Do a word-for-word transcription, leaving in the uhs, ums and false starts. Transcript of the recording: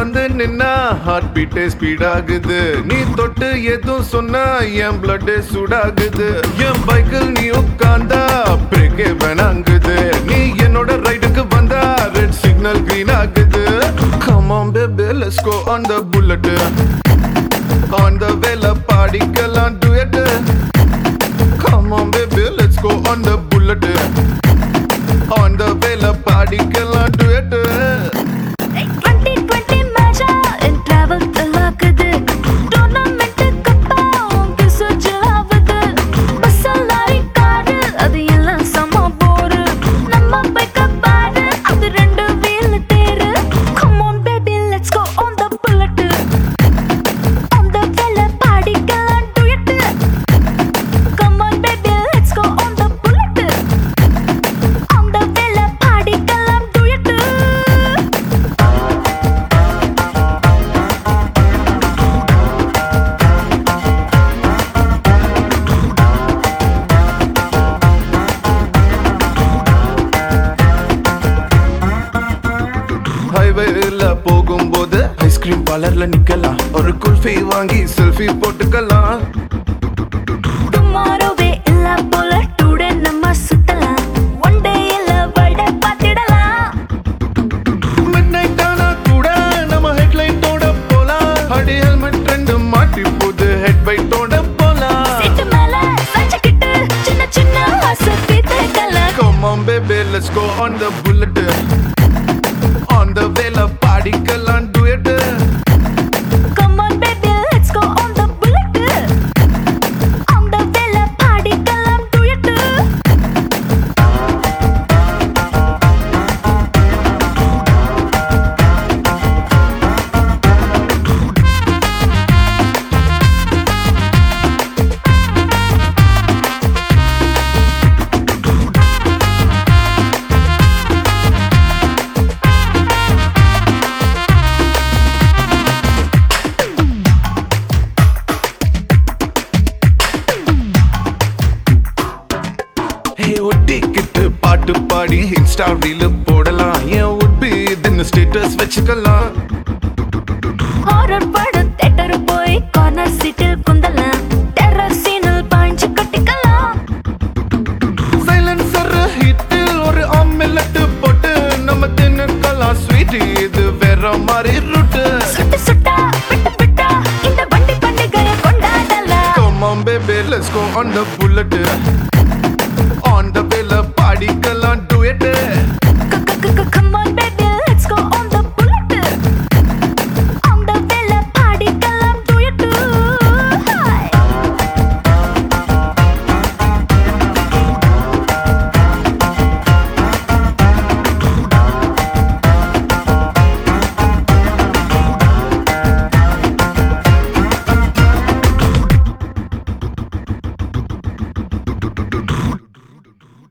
வந்து நின்னா heart பீட்டே speed ஆகுது. நீ தொட்டு எதுவும் சொன்னா என் பிளட் சூடாகுது. என் பைக்கில் நீ உட்கார்ந்தா பிரேக்கே வேணாங்குது. நீ என்னோட ரைடுக்கு வந்தா ரெட் சிக்னல் கிரீன் ஆகுது. Come on baby let's go on the bullet. On the vela பாடிக்கலாம் duet. Come on baby let's go on the bullet. On the vela பாடிக்கலாம் duet. twenty twenty மேஜா என் டிராவல் தலாக்குது. டோர்னமெண்ட் கப்பா உங்க சுஜாவுது. பஸ்ஸலாரி car அது எல்லாம் சம போரு. நம்ம பைக்க பாரு அது ரெண்டு வீல் தேரு. Come on baby let's go on the bullet. On the vela பாடிக்கலாம் duet. Come on baby let's go on the bullet. On the vela பாடிக்கலாம் duet. ஹைவேல போகும்போது ஐஸ்கிரீம் பார்லர்ல நிக்கலாம். ஒரு குல்ஃபி வாங்கி செல்ஃபி போட்டுக்கலாம். டுமாரோவே இல்ல போல டுடே நம்ம சுத்தலாம். ஒன் டே இல்ல வேர்ல்ட பாத்திடலாம். மிட் நைட் ஆனா கூட நம்ம ஹெட்லைட்டோட போலாம். அடி ஹெல்மெட் ரெண்டு மாட்டி போது ஹெட் பைட்டோட போலாம். சீட்டு மேல சாஞ்சிக்கிட்டு சின்ன சின்ன ஆசை தீர்த்துக்கலாம். Come on baby let's go on the bullet. On the vela பாடிக்கலாம் duet. Come on baby let's go on the bullet. On the vela பாடிக்கலாம் duet. Hey ஒட்டிக்கிட்டு பாட்டு பாடி இன்ஸ்டா ரீல் போடலாம். என் உட்பி இதுன்னு ஸ்டேட்டஸ் வச்சுக்கலாம். ஹாரர் படம் தியேட்டர் போய் கார்னர் சீட்டில் குந்தலாம். டெரர் சீனில் பாய்ஞ்சு கட்டிக்கலாம். சைலன்சர் ஹிட்டில் ஒரு ஆம்லெட் போட்டு நம்ம தின்னுக்கலாம். ஸ்வீட் இது வேற மாதிரி ரூட்டு. சுட்டு சுட்டா விட்டு விட்டா இந்த வண்டி பண்டிகையை கொண்டாடலாம். Come on baby let's go on the bullet.